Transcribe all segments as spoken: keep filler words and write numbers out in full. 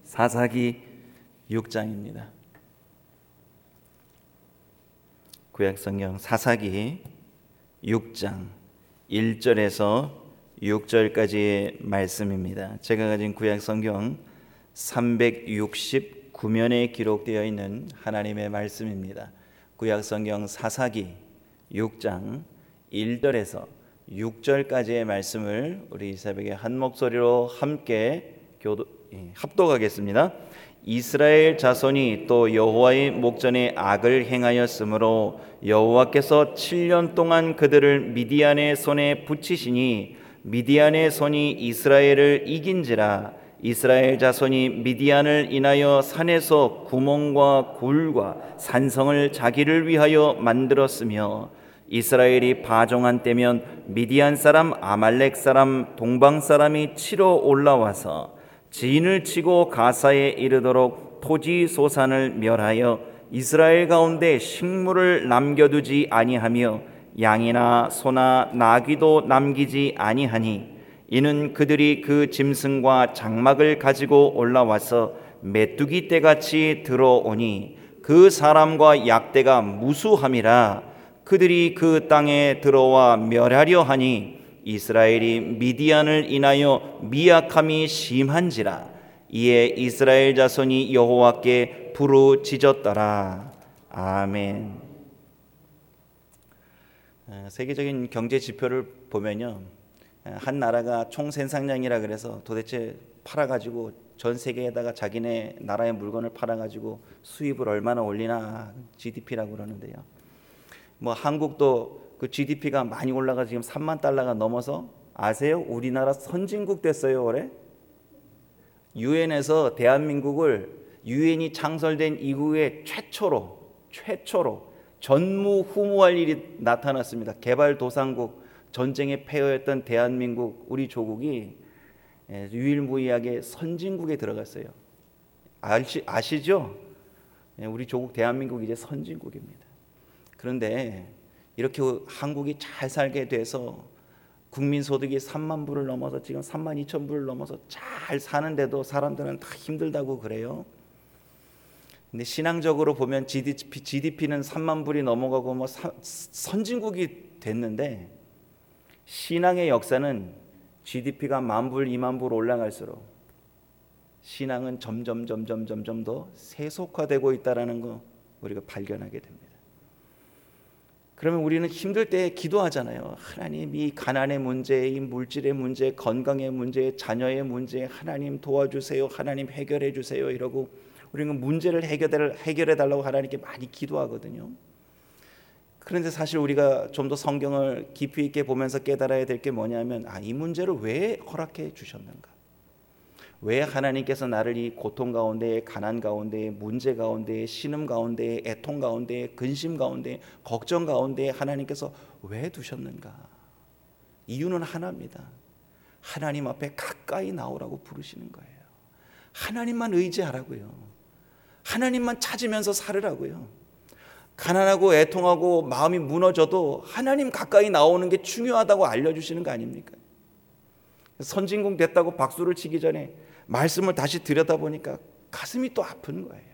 사사기 육 장입니다. 구약성경 사사기 육 장 일 절에서 육 절까지의 말씀입니다. 제가 가진 구약성경 삼백육십구 면에 기록되어 있는 하나님의 말씀입니다. 구약성경 사사기 육 장 일 절에서 육 절까지의 말씀을 우리 이 새벽에 한 목소리로 함께 교도, 합독하겠습니다. 이스라엘 자손이 또 여호와의 목전에 악을 행하였으므로 여호와께서 칠 년 동안 그들을 미디안의 손에 붙이시니 미디안의 손이 이스라엘을 이긴지라. 이스라엘 자손이 미디안을 인하여 산에서 구멍과 굴과 산성을 자기를 위하여 만들었으며 이스라엘이 파종한 때면 미디안 사람, 아말렉 사람, 동방 사람이 치러 올라와서 진을 치고 가사에 이르도록 토지 소산을 멸하여 이스라엘 가운데 식물을 남겨두지 아니하며 양이나 소나 나귀도 남기지 아니하니 이는 그들이 그 짐승과 장막을 가지고 올라와서 메뚜기 떼같이 들어오니 그 사람과 약대가 무수함이라. 그들이 그 땅에 들어와 멸하려 하니 이스라엘이 미디안을 인하여 미약함이 심한지라. 이에 이스라엘 자손이 여호와께 부르짖었더라. 아멘. 세계적인 경제 지표를 보면요, 한 나라가 총생산량이라 그래서 도대체 팔아가지고 전 세계에다가 자기네 나라의 물건을 팔아가지고 수입을 얼마나 올리나 지디피라고 그러는데요. 뭐 한국도 그 지디피가 많이 올라가 지금 삼만 달러가 넘어서 아세요? 우리나라 선진국 됐어요 올해. 유엔에서 대한민국을 유엔이 창설된 이후에 최초로 최초로 전무후무할 일이 나타났습니다. 개발도상국 전쟁의 폐허였던 대한민국 우리 조국이 유일무이하게 선진국에 들어갔어요. 아시, 아시죠? 우리 조국 대한민국 이제 선진국입니다. 그런데 이렇게 한국이 잘 살게 돼서 국민소득이 삼만 불을 넘어서 지금 삼만 이천 불을 넘어서 잘 사는데도 사람들은 다 힘들다고 그래요. 근데 신앙적으로 보면 지디피, 지디피는 삼만 불이 넘어가고 뭐 사, 선진국이 됐는데 신앙의 역사는 지디피가 만 불, 이만 불 올라갈수록 신앙은 점점 점점 점점 더 세속화되고 있다라는 거 우리가 발견하게 됩니다. 그러면 우리는 힘들 때 기도하잖아요. 하나님, 이 가난의 문제, 이 물질의 문제, 건강의 문제, 자녀의 문제 하나님 도와주세요. 하나님 해결해 주세요. 이러고 우리는 문제를 해결해, 해결해 달라고 하나님께 많이 기도하거든요. 그런데 사실 우리가 좀 더 성경을 깊이 있게 보면서 깨달아야 될 게 뭐냐면, 아, 이 문제를 왜 허락해 주셨는가? 왜 하나님께서 나를 이 고통 가운데, 가난 가운데, 문제 가운데, 신음 가운데, 애통 가운데, 근심 가운데, 걱정 가운데 하나님께서 왜 두셨는가? 이유는 하나입니다. 하나님 앞에 가까이 나오라고 부르시는 거예요. 하나님만 의지하라고요. 하나님만 찾으면서 살으라고요. 가난하고 애통하고 마음이 무너져도 하나님 가까이 나오는 게 중요하다고 알려주시는 거 아닙니까? 선진국 됐다고 박수를 치기 전에 말씀을 다시 들여다보니까 가슴이 또 아픈 거예요.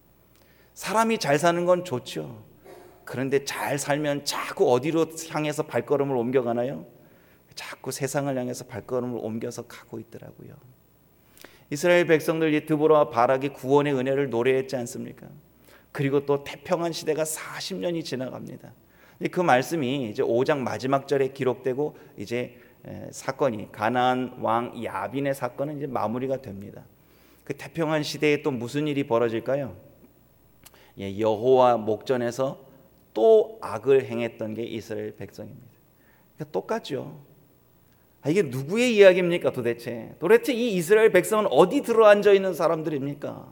사람이 잘 사는 건 좋죠. 그런데 잘 살면 자꾸 어디로 향해서 발걸음을 옮겨가나요? 자꾸 세상을 향해서 발걸음을 옮겨서 가고 있더라고요. 이스라엘 백성들 이 드보라와 바락이 구원의 은혜를 노래했지 않습니까? 그리고 또 태평한 시대가 사십 년이 지나갑니다. 그 말씀이 이제 오 장 마지막 절에 기록되고 이제 사건이 가나안 왕 야빈의 사건은 이제 마무리가 됩니다. 그 태평한 시대에 또 무슨 일이 벌어질까요? 예, 여호와 목전에서 또 악을 행했던 게 이스라엘 백성입니다. 그러니까 똑같죠. 아, 이게 누구의 이야기입니까 도대체? 도대체 이 이스라엘 백성은 어디 들어앉아 있는 사람들입니까?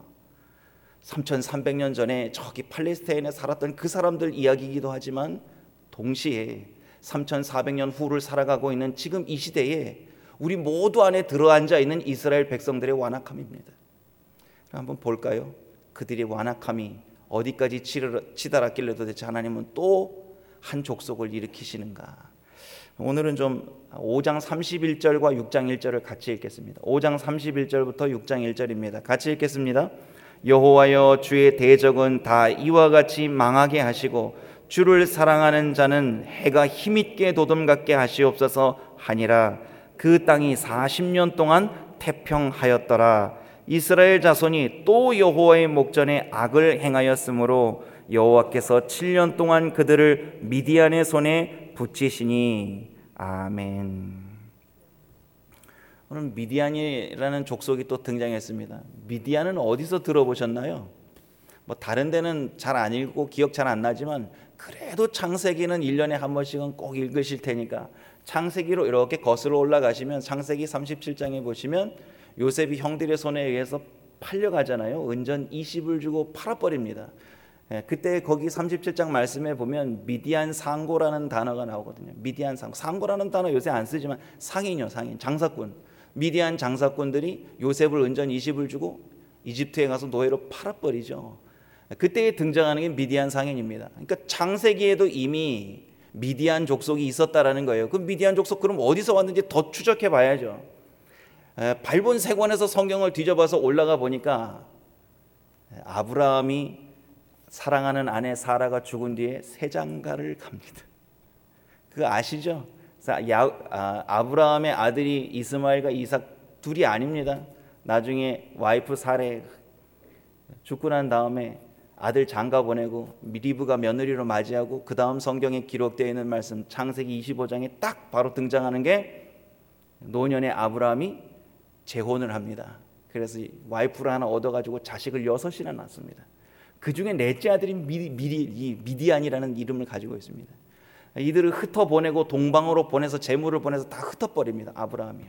삼천삼백 년 전에 저기 팔레스타인에 살았던 그 사람들 이야기이기도 하지만 동시에 삼천사백 년 후를 살아가고 있는 지금 이 시대에 우리 모두 안에 들어앉아 있는 이스라엘 백성들의 완악함입니다. 한번 볼까요? 그들의 완악함이 어디까지 치달았길래 도대체 하나님은 또 한 족속을 일으키시는가? 오늘은 좀 오 장 삼십일 절과 육 장 일 절을 같이 읽겠습니다. 오 장 삼십일 절부터 육 장 일 절입니다. 같이 읽겠습니다. 여호와여, 주의 대적은 다 이와 같이 망하게 하시고 주를 사랑하는 자는 해가 힘있게 도dom같게 하시옵소서 하니라. 그 땅이 사십 년 동안 태평하였더라. 이스라엘 자손이 또 여호와의 목전에 악을 행하였으므로 여호와께서 칠 년 동안 그들을 미디안의 손에 붙이시니. 아멘. 오늘 미디안이라는 족속이 또 등장했습니다. 미디안은 어디서 들어보셨나요? 뭐 다른 데는 잘 안 읽고 기억 잘 안 나지만 그래도 창세기는 일 년에 한 번씩은 꼭 읽으실 테니까 창세기로 이렇게 거슬러 올라가시면 창세기 삼십칠 장에 보시면 요셉이 형들의 손에 의해서 팔려가잖아요. 은전 이십 을 주고 팔아버립니다. 예, 그때 거기 삼십칠 장 말씀에 보면 미디안 상고라는 단어가 나오거든요. 미디안 상고. 상고라는 단어 요새 안 쓰지만 상인이요, 상인, 장사꾼. 미디안 장사꾼들이 요셉을 은전 이십 을 주고 이집트에 가서 노예로 팔아버리죠. 그때 등장하는 게 미디안 상인입니다. 그러니까 창세기에도 이미 미디안 족속이 있었다라는 거예요. 그 미디안 족속 그럼 어디서 왔는지 더 추적해 봐야죠. 에, 밟은 세 권에서 성경을 뒤져봐서 올라가 보니까 아브라함이 사랑하는 아내 사라가 죽은 뒤에 새 장가를 갑니다. 그거 아시죠? 야, 아, 아브라함의 아들이 이스마엘과 이삭 둘이 아닙니다. 나중에 와이프 사레 죽고 난 다음에 아들 장가 보내고 리브가 며느리로 맞이하고 그 다음 성경에 기록되어 있는 말씀 창세기 이십오 장에 딱 바로 등장하는 게 노년의 아브라함이 재혼을 합니다. 그래서 와이프를 하나 얻어가지고 자식을 여섯이나 낳습니다. 그 중에 넷째 아들이 미디, 미디, 미디안이라는 이름을 가지고 있습니다. 이들을 흩어보내고 동방으로 보내서 재물을 보내서 다 흩어버립니다. 아브라함이요.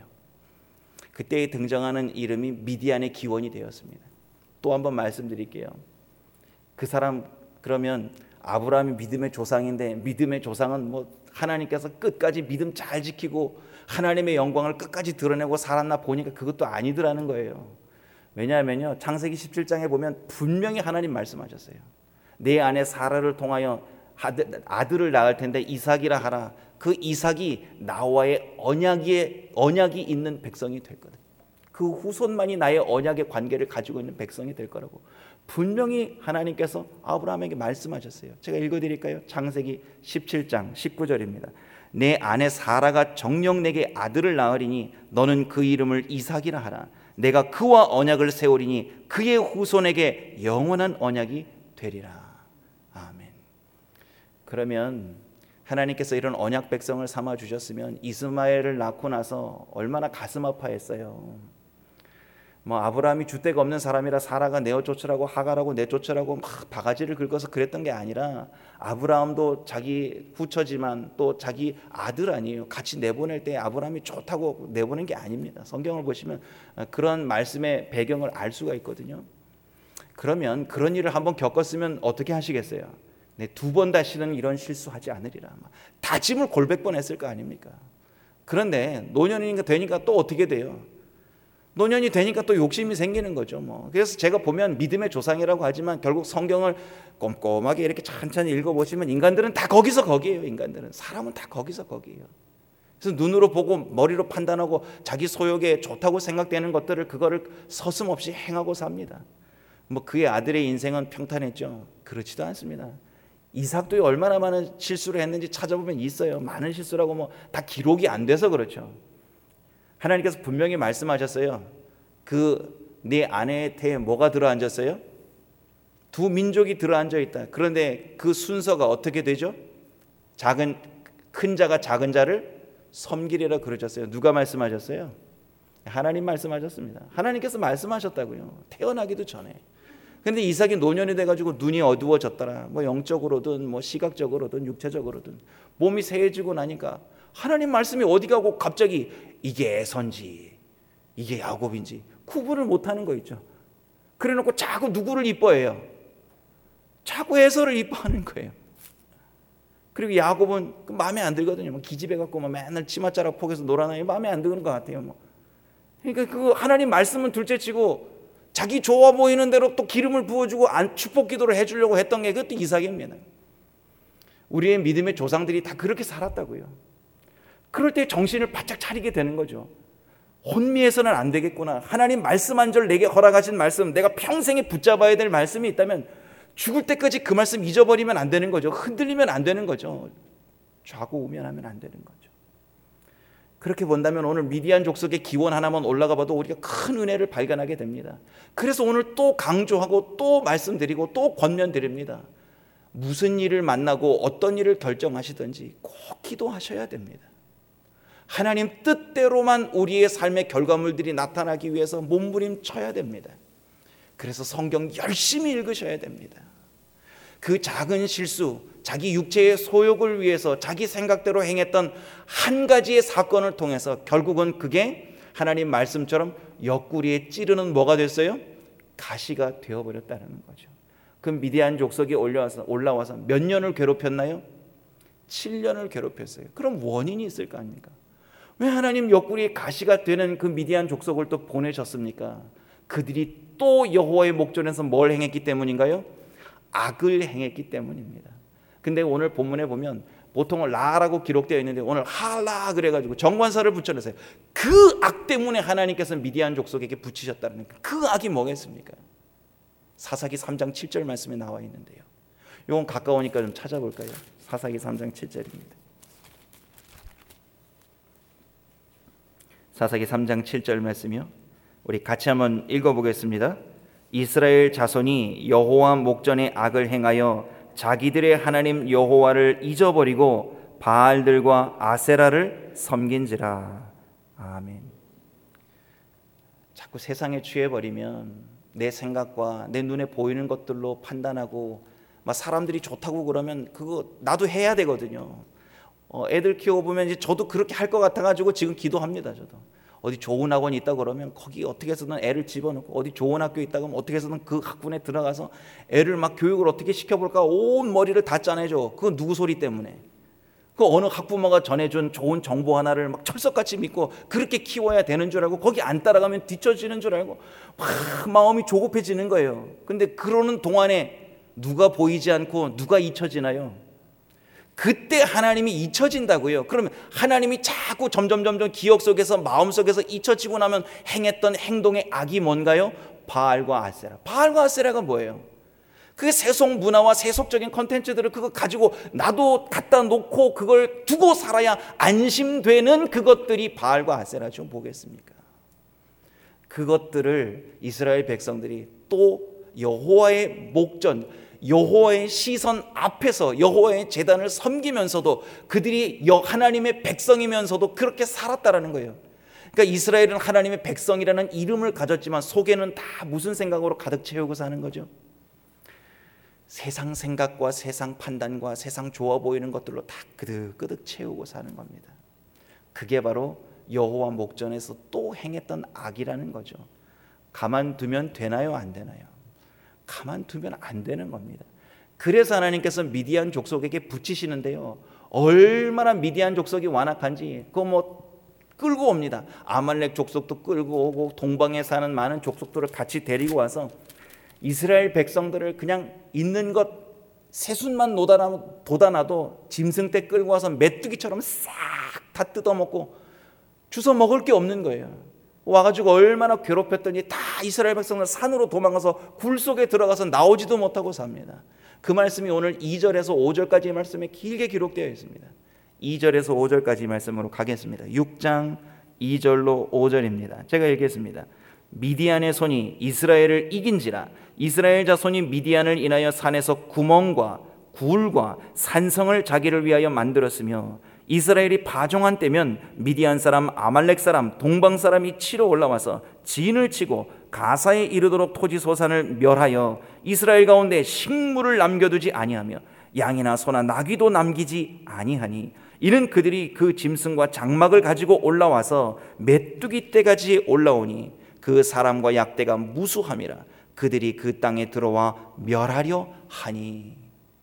그때 등장하는 이름이 미디안의 기원이 되었습니다. 또 한번 말씀드릴게요. 그 사람 그러면 아브라함이 믿음의 조상인데 믿음의 조상은 뭐 하나님께서 끝까지 믿음 잘 지키고 하나님의 영광을 끝까지 드러내고 살았나 보니까 그것도 아니더라는 거예요. 왜냐하면요, 창세기 십칠 장에 보면 분명히 하나님 말씀하셨어요. 내 아내 사라를 통하여 아들, 아들을 낳을 텐데 이삭이라 하라. 그 이삭이 나와의 언약이, 언약이 있는 백성이 될 거다. 그 후손만이 나의 언약의 관계를 가지고 있는 백성이 될 거라고 분명히 하나님께서 아브라함에게 말씀하셨어요. 제가 읽어드릴까요? 창세기 십칠 장 십구 절입니다. 내 아내 사라가 정녕 내게 아들을 낳으리니 너는 그 이름을 이삭이라 하라. 내가 그와 언약을 세우리니 그의 후손에게 영원한 언약이 되리라. 아멘. 그러면 하나님께서 이런 언약 백성을 삼아 주셨으면 이스마엘을 낳고 나서 얼마나 가슴 아파했어요. 뭐 아브라함이 주대가 없는 사람이라 사라가 내어 쫓으라고 하가라고 내쫓으라고 막 바가지를 긁어서 그랬던 게 아니라 아브라함도 자기 후처지만 또 자기 아들 아니에요. 같이 내보낼 때 아브라함이 좋다고 내보낸 게 아닙니다. 성경을 보시면 그런 말씀의 배경을 알 수가 있거든요. 그러면 그런 일을 한번 겪었으면 어떻게 하시겠어요? 네, 두 번 다시는 이런 실수하지 않으리라. 다짐을 골백 번 했을 거 아닙니까? 그런데 노년이니까 되니까 또 어떻게 돼요? 노년이 되니까 또 욕심이 생기는 거죠. 뭐. 그래서 제가 보면 믿음의 조상이라고 하지만 결국 성경을 꼼꼼하게 이렇게 천천히 읽어보시면 인간들은 다 거기서 거기에요. 인간들은 사람은 다 거기서 거기에요. 그래서 눈으로 보고 머리로 판단하고 자기 소욕에 좋다고 생각되는 것들을 그거를 서슴없이 행하고 삽니다. 뭐 그의 아들의 인생은 평탄했죠. 그렇지도 않습니다. 이삭도 얼마나 많은 실수를 했는지 찾아보면 있어요. 많은 실수라고 뭐 다 기록이 안 돼서 그렇죠. 하나님께서 분명히 말씀하셨어요. 그 네 아내의 태에 뭐가 들어앉았어요? 두 민족이 들어앉아 있다. 그런데 그 순서가 어떻게 되죠? 작은 큰 자가 작은 자를 섬기리라 그러셨어요. 누가 말씀하셨어요? 하나님 말씀하셨습니다. 하나님께서 말씀하셨다고요. 태어나기도 전에. 근데 이삭이 노년이 돼가지고 눈이 어두워졌더라. 뭐 영적으로든 뭐 시각적으로든 육체적으로든 몸이 새해지고 나니까 하나님 말씀이 어디 가고 갑자기 이게 에서인지 이게 야곱인지 구분을 못하는 거 있죠. 그래놓고 자꾸 누구를 이뻐해요? 자꾸 에서를 이뻐하는 거예요. 그리고 야곱은 마음에 안 들거든요. 기집애 갖고 맨날 치맛자락 폭에서 놀아나요. 마음에 안 드는 것 같아요. 뭐. 그러니까 그 하나님 말씀은 둘째치고 자기 좋아 보이는 대로 또 기름을 부어주고 축복 기도를 해주려고 했던 게 그것도 이삭입니다. 우리의 믿음의 조상들이 다 그렇게 살았다고요. 그럴 때 정신을 바짝 차리게 되는 거죠. 혼미해서는 안 되겠구나. 하나님 말씀 한 절 내게 허락하신 말씀, 내가 평생에 붙잡아야 될 말씀이 있다면 죽을 때까지 그 말씀 잊어버리면 안 되는 거죠. 흔들리면 안 되는 거죠. 좌고우면하면 안 되는 거죠. 그렇게 본다면 오늘 미디안 족속의 기원 하나만 올라가 봐도 우리가 큰 은혜를 발견하게 됩니다. 그래서 오늘 또 강조하고 또 말씀드리고 또 권면드립니다. 무슨 일을 만나고 어떤 일을 결정하시든지 꼭 기도하셔야 됩니다. 하나님 뜻대로만 우리의 삶의 결과물들이 나타나기 위해서 몸부림쳐야 됩니다. 그래서 성경 열심히 읽으셔야 됩니다. 그 작은 실수, 자기 육체의 소욕을 위해서 자기 생각대로 행했던 한 가지의 사건을 통해서 결국은 그게 하나님 말씀처럼 옆구리에 찌르는 뭐가 됐어요? 가시가 되어버렸다는 거죠. 그 미디안 족속이 올라와서, 올라와서 몇 년을 괴롭혔나요? 칠 년을 괴롭혔어요. 그럼 원인이 있을 거 아닙니까? 왜 하나님 옆구리에 가시가 되는 그 미디안 족속을 또 보내셨습니까? 그들이 또 여호와의 목전에서 뭘 행했기 때문인가요? 악을 행했기 때문입니다. 근데 오늘 본문에 보면 보통은 라라고 기록되어 있는데 오늘 하라 그래가지고 정관사를 붙여놨어요. 그 악 때문에 하나님께서 미디안 족속에게 붙이셨다는 그 악이 뭐겠습니까? 사사기 삼 장 칠 절 말씀에 나와 있는데요. 이건 가까우니까 좀 찾아볼까요? 사사기 삼 장 칠 절입니다. 사사기 삼 장 칠 절 말씀이요. 우리 같이 한번 읽어보겠습니다. 이스라엘 자손이 여호와 목전에 악을 행하여 자기들의 하나님 여호와를 잊어버리고 바알들과 아세라를 섬긴지라. 아멘. 자꾸 세상에 취해버리면 내 생각과 내 눈에 보이는 것들로 판단하고 막 사람들이 좋다고 그러면 그거 나도 해야 되거든요. 어, 애들 키워보면 이제 저도 그렇게 할 것 같아가지고 지금 기도합니다. 저도 어디 좋은 학원이 있다 그러면 거기 어떻게 해서든 애를 집어넣고 어디 좋은 학교 있다 그러면 어떻게 해서든 그 학군에 들어가서 애를 막 교육을 어떻게 시켜볼까 온 머리를 다 짜내죠. 그건 누구 소리 때문에? 그 어느 학부모가 전해준 좋은 정보 하나를 막 철석같이 믿고 그렇게 키워야 되는 줄 알고 거기 안 따라가면 뒤처지는 줄 알고 막 마음이 조급해지는 거예요. 근데 그러는 동안에 누가 보이지 않고 누가 잊혀지나요? 그때 하나님이 잊혀진다고요. 그러면 하나님이 자꾸 점점 점점 기억 속에서 마음 속에서 잊혀지고 나면 행했던 행동의 악이 뭔가요? 바알과 아세라. 바알과 아세라가 뭐예요? 그 세속 문화와 세속적인 컨텐츠들을 그거 가지고 나도 갖다 놓고 그걸 두고 살아야 안심되는 그것들이 바알과 아세라죠. 뭐겠습니까? 그것들을 이스라엘 백성들이 또 여호와의 목전, 여호와의 시선 앞에서 여호와의 제단을 섬기면서도 그들이 하나님의 백성이면서도 그렇게 살았다라는 거예요. 그러니까 이스라엘은 하나님의 백성이라는 이름을 가졌지만 속에는 다 무슨 생각으로 가득 채우고 사는 거죠? 세상 생각과 세상 판단과 세상 좋아 보이는 것들로 다 그득그득 채우고 사는 겁니다. 그게 바로 여호와 목전에서 또 행했던 악이라는 거죠. 가만두면 되나요? 안 되나요? 가만두면 안 되는 겁니다. 그래서 하나님께서 미디안 족속에게 붙이시는데요. 얼마나 미디안 족속이 완악한지 그거 뭐 끌고 옵니다. 아말렉 족속도 끌고 오고 동방에 사는 많은 족속들을 같이 데리고 와서 이스라엘 백성들을 그냥 있는 것 새순만 돋아나도 짐승 때 끌고 와서 메뚜기처럼 싹 다 뜯어먹고 주워 먹을 게 없는 거예요. 와가지고 얼마나 괴롭혔더니 다 이스라엘 백성들 산으로 도망가서 굴 속에 들어가서 나오지도 못하고 삽니다. 그 말씀이 오늘 이 절에서 오 절까지의 말씀에 길게 기록되어 있습니다. 이 절에서 오 절까지 말씀으로 가겠습니다. 육 장 이 절로 오 절입니다. 제가 읽겠습니다. 미디안의 손이 이스라엘을 이긴지라. 이스라엘 자손이 미디안을 인하여 산에서 구멍과 굴과 산성을 자기를 위하여 만들었으며 이스라엘이 파종한 때면 미디안 사람, 아말렉 사람, 동방 사람이 치러 올라와서 진을 치고 가사에 이르도록 토지 소산을 멸하여 이스라엘 가운데 식물을 남겨두지 아니하며 양이나 소나 나귀도 남기지 아니하니 이는 그들이 그 짐승과 장막을 가지고 올라와서 메뚜기 떼까지 올라오니 그 사람과 약대가 무수함이라 그들이 그 땅에 들어와 멸하려 하니.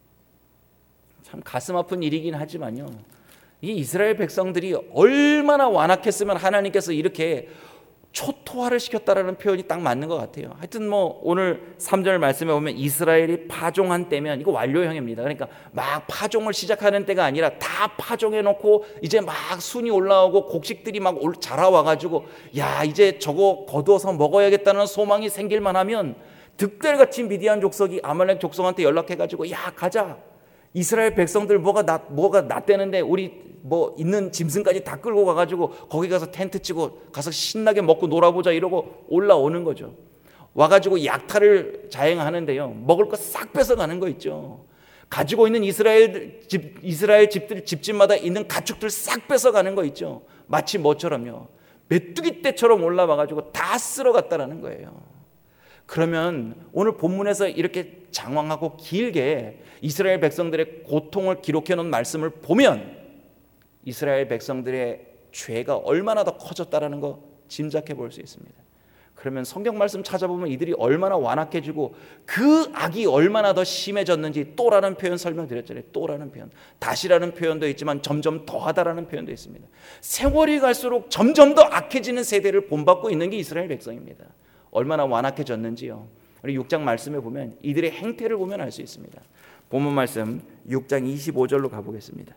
참 가슴 아픈 일이긴 하지만요, 이 이스라엘 백성들이 얼마나 완악했으면 하나님께서 이렇게 초토화를 시켰다라는 표현이 딱 맞는 것 같아요. 하여튼 뭐 오늘 삼 절 말씀에 보면 이스라엘이 파종한 때면 이거 완료형입니다. 그러니까 막 파종을 시작하는 때가 아니라 다 파종해 놓고 이제 막 순이 올라오고 곡식들이 막 자라와 가지고 야 이제 저거 거두어서 먹어야겠다는 소망이 생길만 하면 득달같이 미디안 족속이 아말렉 족속한테 연락해 가지고 야 가자. 이스라엘 백성들 뭐가 나 뭐가 낫대는데 우리 뭐 있는 짐승까지 다 끌고 가가지고 거기 가서 텐트 치고 가서 신나게 먹고 놀아보자 이러고 올라오는 거죠. 와가지고 약탈을 자행하는데요. 먹을 거 싹 뺏어가는 거 있죠. 가지고 있는 이스라엘 집 이스라엘 집들 집집마다 있는 가축들 싹 뺏어가는 거 있죠. 마치 뭐처럼요. 메뚜기 떼처럼 올라와가지고 다 쓸어갔다라는 거예요. 그러면 오늘 본문에서 이렇게 장황하고 길게 이스라엘 백성들의 고통을 기록해 놓은 말씀을 보면 이스라엘 백성들의 죄가 얼마나 더 커졌다라는 거 짐작해 볼 수 있습니다. 그러면 성경 말씀 찾아보면 이들이 얼마나 완악해지고 그 악이 얼마나 더 심해졌는지 또라는 표현 설명드렸잖아요. 또라는 표현, 다시라는 표현도 있지만 점점 더하다라는 표현도 있습니다. 세월이 갈수록 점점 더 악해지는 세대를 본받고 있는 게 이스라엘 백성입니다. 얼마나 완악해졌는지요. 우리 육 장 말씀에 보면 이들의 행태를 보면 알 수 있습니다. 본문 말씀 육 장 이십오 절로 가보겠습니다.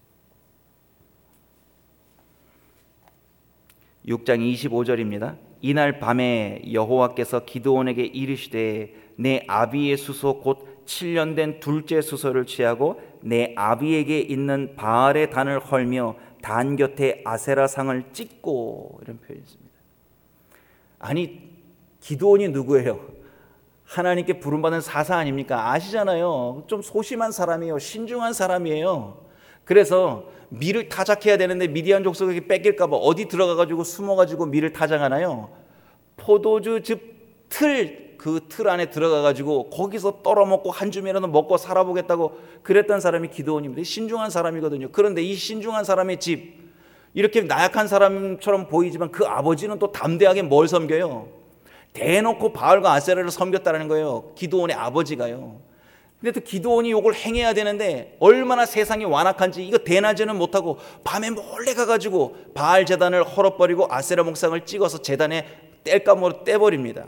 육 장 이십오 절입니다. 이날 밤에 여호와께서 기드온에게 이르시되 내 아비의 수소 곧 칠 년 된 둘째 수소를 취하고 내 아비에게 있는 바알의 단을 헐며 단 곁에 아세라 상을 찍고 이런 표현이 있습니다. 아니 기드온이 누구예요? 하나님께 부름받은 사사 아닙니까? 아시잖아요. 좀 소심한 사람이에요. 신중한 사람이에요. 그래서 밀을 타작해야 되는데 미디안 족속에게 뺏길까 봐 어디 들어가가지고 숨어가지고 밀을 타작하나요? 포도주 즙틀 그 틀 안에 들어가가지고 거기서 떨어먹고 한 줌이라도 먹고 살아보겠다고 그랬던 사람이 기드온입니다. 신중한 사람이거든요. 그런데 이 신중한 사람의 집 이렇게 나약한 사람처럼 보이지만 그 아버지는 또 담대하게 뭘 섬겨요? 대놓고 바알과 아세라를 섬겼다는 거예요. 기드온의 아버지가요. 근데 또 기드온이 이걸 행해야 되는데 얼마나 세상이 완악한지 이거 대낮에는 못하고 밤에 몰래 가가지고 바알 제단을 헐어버리고 아세라 목상을 찍어서 제단에 뗄감으로 떼버립니다.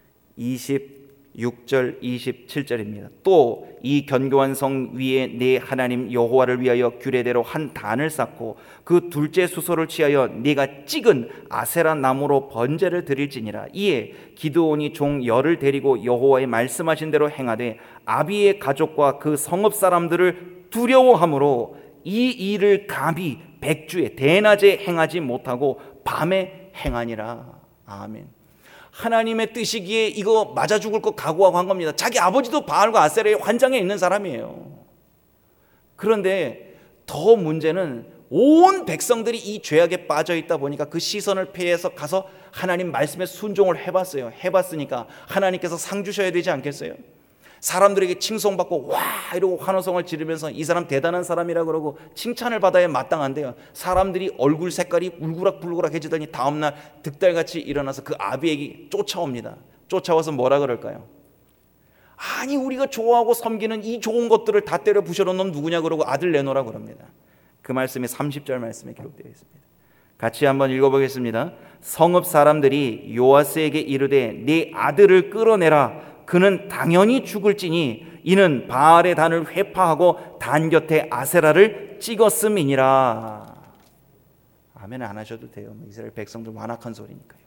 이십육 절 이십칠 절입니다. 또 이 견고한 성 위에 내 하나님 여호와를 위하여 규례대로 한 단을 쌓고 그 둘째 수소를 취하여 네가 찍은 아세라 나무로 번제를 드릴지니라. 이에 기드온이 종 열을 데리고 여호와의 말씀하신 대로 행하되 아비의 가족과 그 성읍 사람들을 두려워함으로 이 일을 감히 백주에 대낮에 행하지 못하고 밤에 행하니라. 아멘. 하나님의 뜻이기에 이거 맞아 죽을 거 각오하고 한 겁니다. 자기 아버지도 바알과 아세라의 환장에 있는 사람이에요. 그런데 더 문제는 온 백성들이 이 죄악에 빠져 있다 보니까 그 시선을 피해서 가서 하나님 말씀에 순종을 해봤어요. 해봤으니까 하나님께서 상 주셔야 되지 않겠어요? 사람들에게 칭송받고 와 이러고 환호성을 지르면서 이 사람 대단한 사람이라 그러고 칭찬을 받아야 마땅한데요. 사람들이 얼굴 색깔이 울그락불그락해지더니 다음날 득달같이 일어나서 그 아비에게 쫓아옵니다. 쫓아와서 뭐라 그럴까요? 아니 우리가 좋아하고 섬기는 이 좋은 것들을 다 때려 부셔놓은 놈 누구냐 그러고 아들 내놓으라 그럽니다. 그 말씀이 삼십 절 말씀에 기록되어 있습니다. 같이 한번 읽어보겠습니다. 성읍 사람들이 요아스에게 이르되 네 아들을 끌어내라. 그는 당연히 죽을지니 이는 바알의 단을 회파하고 단 곁에 아세라를 찍었음이니라. 아멘 안 하셔도 돼요. 이스라엘 백성들 완악한 소리니까요.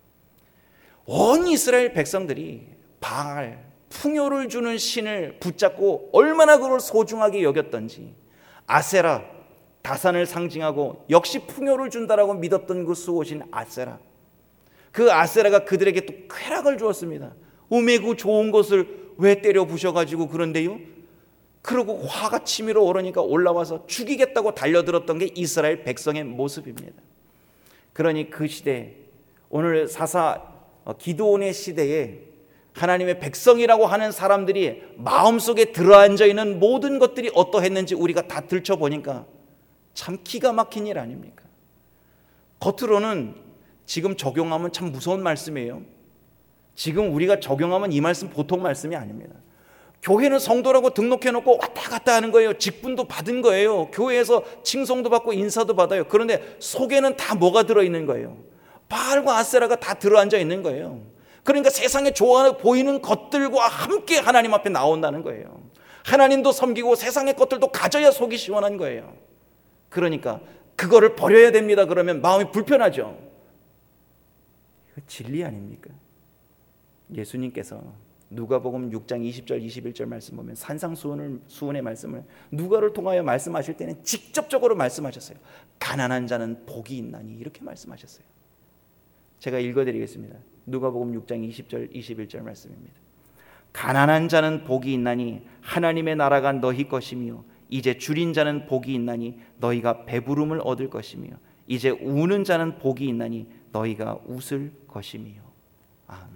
온 이스라엘 백성들이 바알, 풍요를 주는 신을 붙잡고 얼마나 그걸 소중하게 여겼던지, 아세라, 다산을 상징하고 역시 풍요를 준다라고 믿었던 그 수호신 아세라, 그 아세라가 그들에게 또 쾌락을 주었습니다. 음의 그 좋은 것을 왜 때려 부셔가지고 그런데요? 그러고 화가 치밀어 오르니까 올라와서 죽이겠다고 달려들었던 게 이스라엘 백성의 모습입니다. 그러니 그 시대, 오늘 사사 기드온의 시대에 하나님의 백성이라고 하는 사람들이 마음속에 들어앉아 있는 모든 것들이 어떠했는지 우리가 다 들춰보니까 참 기가 막힌 일 아닙니까? 겉으로는 지금 적용하면 참 무서운 말씀이에요. 지금 우리가 적용하면 이 말씀 보통 말씀이 아닙니다. 교회는 성도라고 등록해놓고 왔다 갔다 하는 거예요. 직분도 받은 거예요. 교회에서 칭송도 받고 인사도 받아요. 그런데 속에는 다 뭐가 들어있는 거예요? 바알과 아세라가 다 들어앉아 있는 거예요. 그러니까 세상에 좋아 보이는 것들과 함께 하나님 앞에 나온다는 거예요. 하나님도 섬기고 세상의 것들도 가져야 속이 시원한 거예요. 그러니까 그거를 버려야 됩니다. 그러면 마음이 불편하죠. 이거 진리 아닙니까? 예수님께서 누가복음 육 장 이십 절 이십일 절 말씀 보면 산상수훈을 수훈의 말씀을 누가를 통하여 말씀하실 때는 직접적으로 말씀하셨어요. 가난한 자는 복이 있나니 이렇게 말씀하셨어요. 제가 읽어드리겠습니다. 누가복음 육 장 이십 절 이십일 절 말씀입니다. 가난한 자는 복이 있나니 하나님의 나라가 너희 것이며 이제 줄인 자는 복이 있나니 너희가 배부름을 얻을 것이며 이제 우는 자는 복이 있나니 너희가 웃을 것이며. 아멘.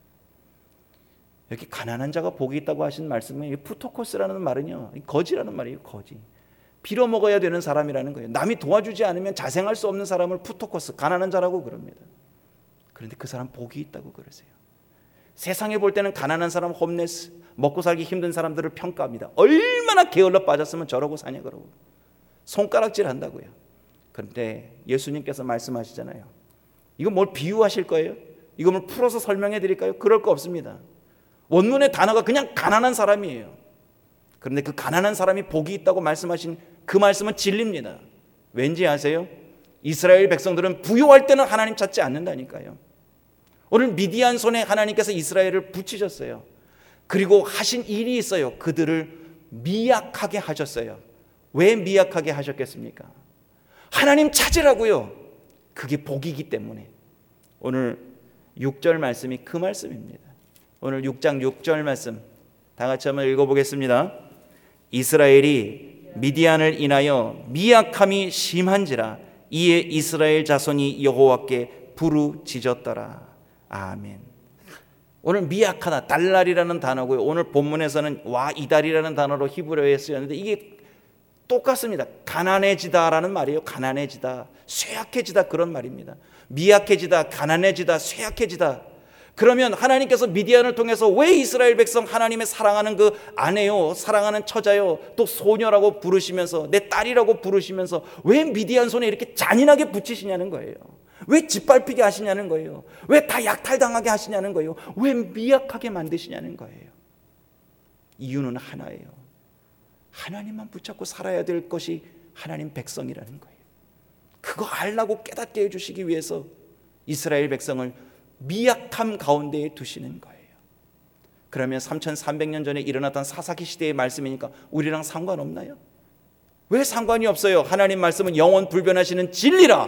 이렇게 가난한 자가 복이 있다고 하신 말씀은 푸토코스라는 말은요, 거지라는 말이에요. 거지. 빌어먹어야 되는 사람이라는 거예요. 남이 도와주지 않으면 자생할 수 없는 사람을 푸토코스, 가난한 자라고 그럽니다. 그런데 그 사람 복이 있다고 그러세요. 세상에 볼 때는 가난한 사람, 홈레스, 먹고 살기 힘든 사람들을 평가합니다. 얼마나 게을러 빠졌으면 저러고 사냐 그러고 손가락질 한다고요. 그런데 예수님께서 말씀하시잖아요. 이거 뭘 비유하실 거예요? 이거 뭘 풀어서 설명해 드릴까요? 그럴 거 없습니다. 원문의 단어가 그냥 가난한 사람이에요. 그런데 그 가난한 사람이 복이 있다고 말씀하신 그 말씀은 진리입니다. 왠지 아세요? 이스라엘 백성들은 부유할 때는 하나님 찾지 않는다니까요. 오늘 미디안 손에 하나님께서 이스라엘을 붙이셨어요. 그리고 하신 일이 있어요. 그들을 미약하게 하셨어요. 왜 미약하게 하셨겠습니까? 하나님 찾으라고요. 그게 복이기 때문에. 오늘 육 절 말씀이 그 말씀입니다. 오늘 육 장 육 절 말씀 다 같이 한번 읽어보겠습니다. 이스라엘이 미디안을 인하여 미약함이 심한지라 이에 이스라엘 자손이 여호와께 부르짖었더라. 아멘. 오늘 미약하다, 달랄이라는 단어고요. 오늘 본문에서는 와이달이라는 단어로 히브리어에 쓰였는데 이게 똑같습니다. 가난해지다라는 말이에요. 가난해지다, 쇠약해지다 그런 말입니다. 미약해지다, 가난해지다, 쇠약해지다. 그러면 하나님께서 미디안을 통해서 왜 이스라엘 백성 하나님의 사랑하는 그 아내요, 사랑하는 처자요, 또 소녀라고 부르시면서 내 딸이라고 부르시면서 왜 미디안 손에 이렇게 잔인하게 붙이시냐는 거예요. 왜 짓밟히게 하시냐는 거예요. 왜 다 약탈당하게 하시냐는 거예요. 왜 미약하게 만드시냐는 거예요. 이유는 하나예요. 하나님만 붙잡고 살아야 될 것이 하나님 백성이라는 거예요. 그거 알라고 깨닫게 해주시기 위해서 이스라엘 백성을 미약함 가운데에 두시는 거예요. 그러면 삼천삼백 년 전에 일어났던 사사기 시대의 말씀이니까 우리랑 상관없나요? 왜 상관이 없어요? 하나님 말씀은 영원 불변하시는 진리라.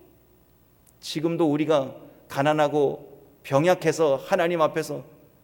지금도 우리가 가난하고 병약해서 하나님 앞에서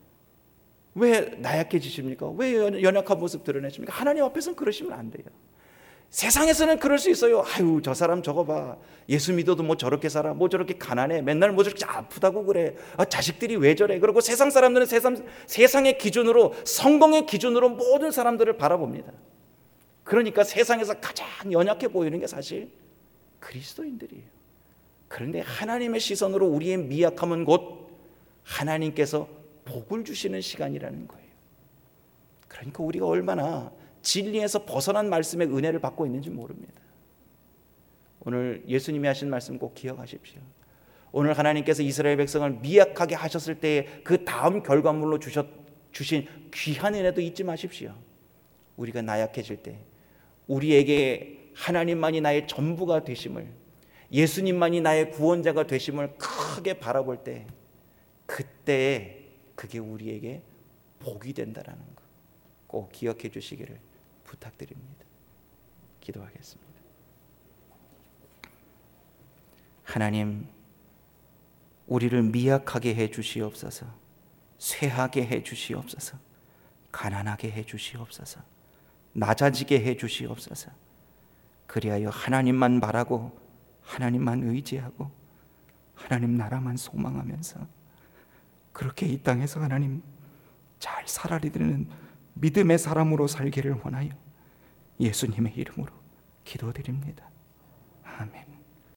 왜 나약해지십니까? 왜 연약한 모습 드러내십니까? 하나님 앞에서는 그러시면 안 돼요. 세상에서는 그럴 수 있어요. 아유, 저 사람 저거 봐. 예수 믿어도 뭐 저렇게 살아. 뭐 저렇게 가난해. 맨날 뭐 저렇게 아프다고 그래. 아, 자식들이 왜 저래. 그리고 세상 사람들은 세상, 세상의 기준으로, 성공의 기준으로 모든 사람들을 바라봅니다. 그러니까 세상에서 가장 연약해 보이는 게 사실 그리스도인들이에요. 그런데 하나님의 시선으로 우리의 미약함은 곧 하나님께서 복을 주시는 시간이라는 거예요. 그러니까 우리가 얼마나 진리에서 벗어난 말씀의 은혜를 받고 있는지 모릅니다. 오늘 예수님이 하신 말씀 꼭 기억하십시오. 오늘 하나님께서 이스라엘 백성을 미약하게 하셨을 때의 그 다음 결과물로 주셨, 주신 귀한 은혜도 잊지 마십시오. 우리가 나약해질 때 우리에게 하나님만이 나의 전부가 되심을, 예수님만이 나의 구원자가 되심을 크게 바라볼 때 그때 그게 우리에게 복이 된다라는 것 꼭 기억해 주시기를 부탁드립니다. 기도하겠습니다. 하나님, 우리를 미약하게 해 주시옵소서. 쇠하게 해 주시옵소서. 가난하게 해 주시옵소서. 낮아지게 해 주시옵소서. 그리하여 하나님만 바라고 하나님만 의지하고 하나님 나라만 소망하면서 그렇게 이 땅에서 하나님 잘 살아리는 믿음의 사람으로 살기를 원하여 예수님의 이름으로 기도드립니다. 아멘.